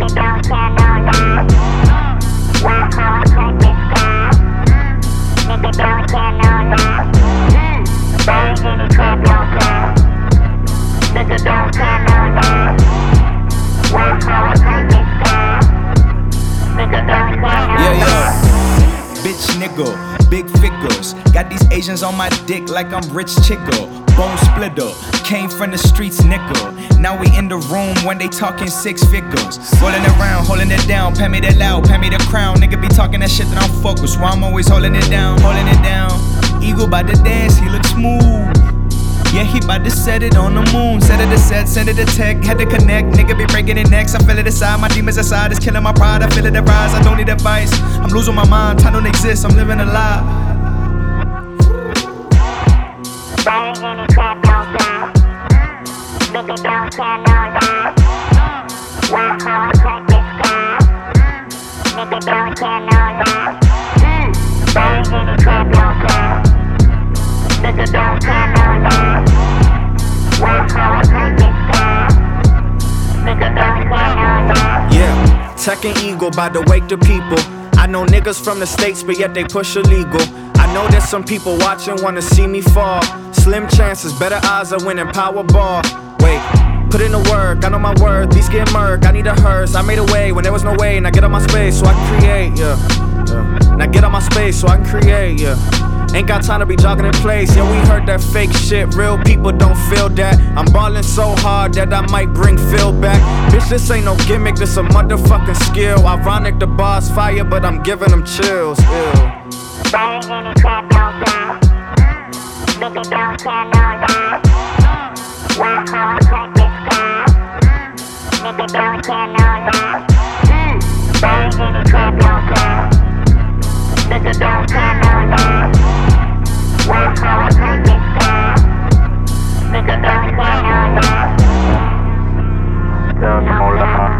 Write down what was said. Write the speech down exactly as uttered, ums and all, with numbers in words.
Nigga don't care no love. Work hard, practice God. Nigga don't care no love. Bang in the club, don't care. Nigga don't care no love. Work hard, practice God. Nigga don't care no yeah, love. yeah. Bitch nigga, big figures. Got these Asians on my dick like I'm Rich Chico. Bone splitter, came from the streets nickel. Now we in the room when they talking six figures. Rolling around, holding it down, pay me that loud, pay me the crown. Nigga be talking that shit that I'm fuck with, so I'm always holding it down, holding it down. Eagle by the dance, he look smooth. Yeah, he bout to set it on the moon. Set it to set, send it to tech, had to connect. Nigga be breaking it necks, I feel it inside. My demons inside, it's killing my pride. I feel it rise, I don't need advice. I'm losing my mind, time don't exist, I'm living a lie. Bang in the club, don't care. Nigga don't care no love. Work hard, practice God. Nigga don't care no love. Bang in the club, don't care. Nigga don't care no love. Work hard, practice God. Nigga don't care no love. Yeah, Tech and Eagle bout to wake the people. I know niggas from the States, but yet they push illegal. I know there's some people watching, wanna see me fall. Slim chances, better odds of winning Powerball. Wait, put in the work, I know my worth, these get murk, I need a hearse. I made a way when there was no way, now get on my space so I can create, yeah, yeah. Now get on my space so I can create, yeah. Ain't got time to be jogging in place, yeah, we heard that fake shit, real people don't feel that. I'm ballin' so hard that I might bring Phil back. Bitch, this ain't no gimmick, this a motherfucking skill. Ironic, the bar's fire, but I'm giving them chills, ew. Bang in the club, don't care. Nigga don't care no love. Work hard, practice God. Nigga don't care no love. Bang in the club, don't care. Nigga don't care no love. Work hard, practice God. Nigga don't care no love. No love.